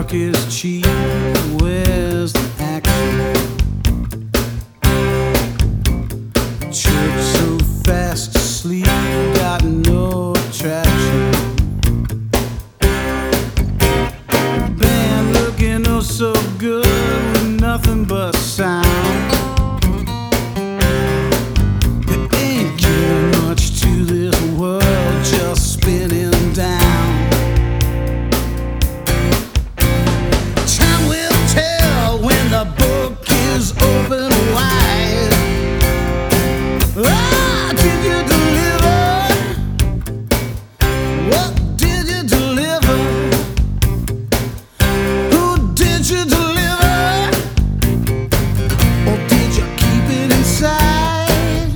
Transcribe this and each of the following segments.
talk is cheap. Where's the action? Church so fast asleep, got no attraction. Band looking oh so good with nothing but sound. There ain't giving much to this world, just spinning down. Time will tell when the book is open wide. Ah, did you deliver? What did you deliver? Who did you deliver? Or did you keep it inside?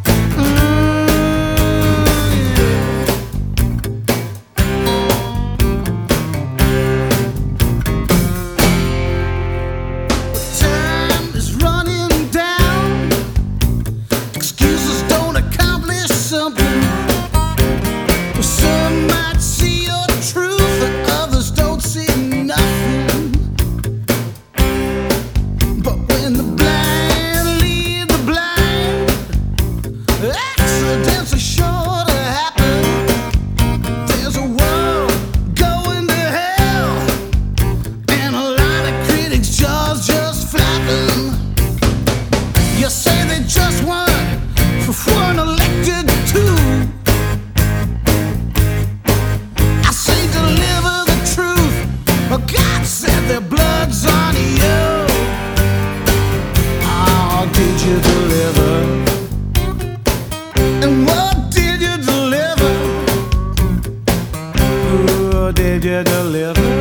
Time is running down. Excuses don't accomplish something. Some might see your truth and others don't see nothing. But when the blind lead the blind, accidents are sure to happen. There's a world going to hell, and a lot of critics' jaws just flapping. You say they just weren't elected to. I say deliver the truth, but God said their blood's on you. Oh, did you deliver? And what did you deliver? Who did you deliver?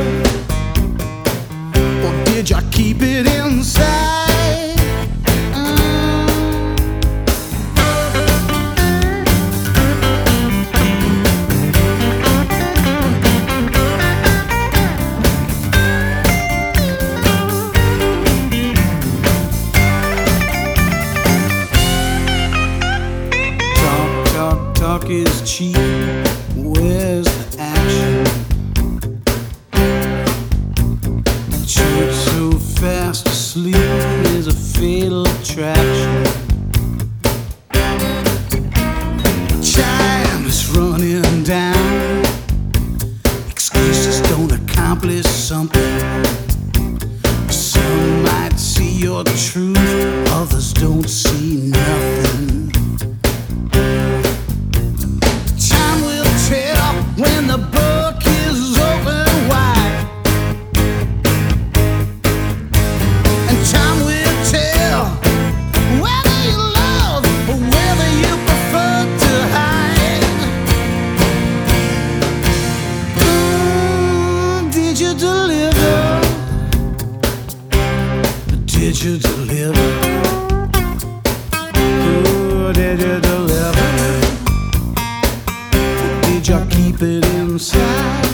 Or did you keep it inside? Talk is cheap. Where's the action? Church so fast asleep is a fatal attraction. Time is running down. Excuses don't accomplish something. Some might see your truth, others don't see nothing. When the book is open wide, and time will tell whether you love or whether you prefer to hide. Did you deliver? Did you deliver? Who did you deliver? Did you keep it inside?